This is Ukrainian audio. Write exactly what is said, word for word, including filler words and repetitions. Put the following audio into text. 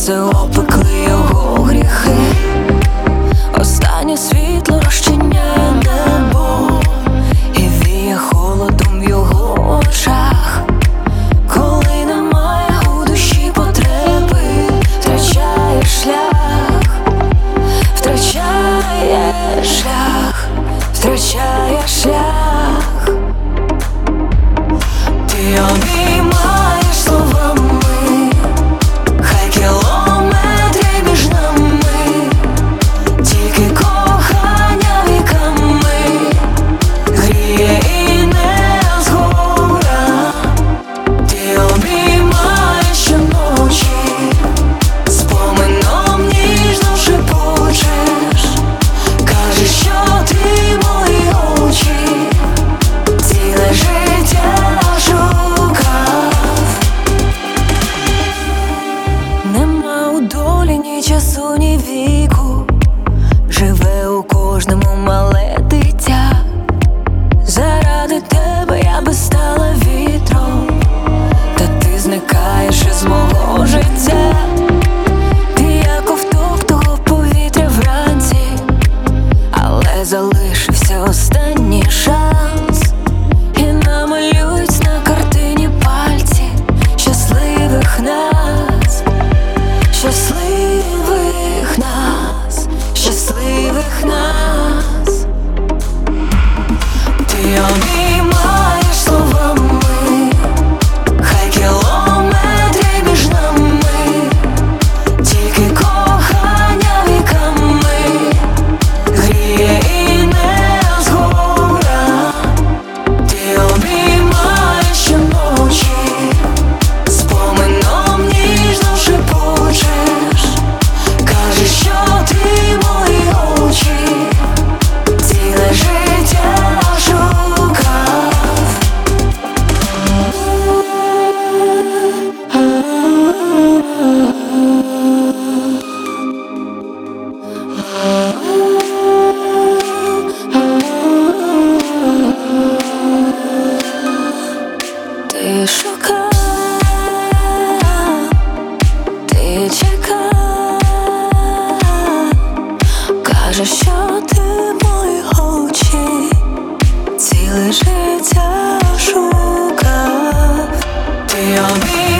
сльози опекли його гріхи. Останнє світло розчиняє небо і віє холодом в його очах. Коли немає у душі потреби, втрачає шлях, втрачає шлях, втрачає шлях. Ти обіймаєш словами, хай кілометри між нами, тільки кохання віками гріє і не згора. Ти обіймаєш щоночі, спомином ніжно шепочеш, кажеш, що ти мої очі ціле життя шукав. Нема у долі ні часу, ні віку, живе у кожному мале дитя. Заради тебе я би стала вітром, та ти зникаєш із мого життя. Ти як ковток того повітря вранці, але залишився останній шанс. І намалюють на картині пальці щасливих нас, щасливих нас, щасливих нас. Ти обіймаєш словами, хай кілометри між нами, тільки кохання віками гріє і не згора. Ти обіймаєш щоночі, спомином ніжно шепочеш, кажеш, що ти мої очі ціле життя шукав. Ти шукав, ти чекав, кажеш, що ти мої очі ціле життя шукав. Ти обіймаєш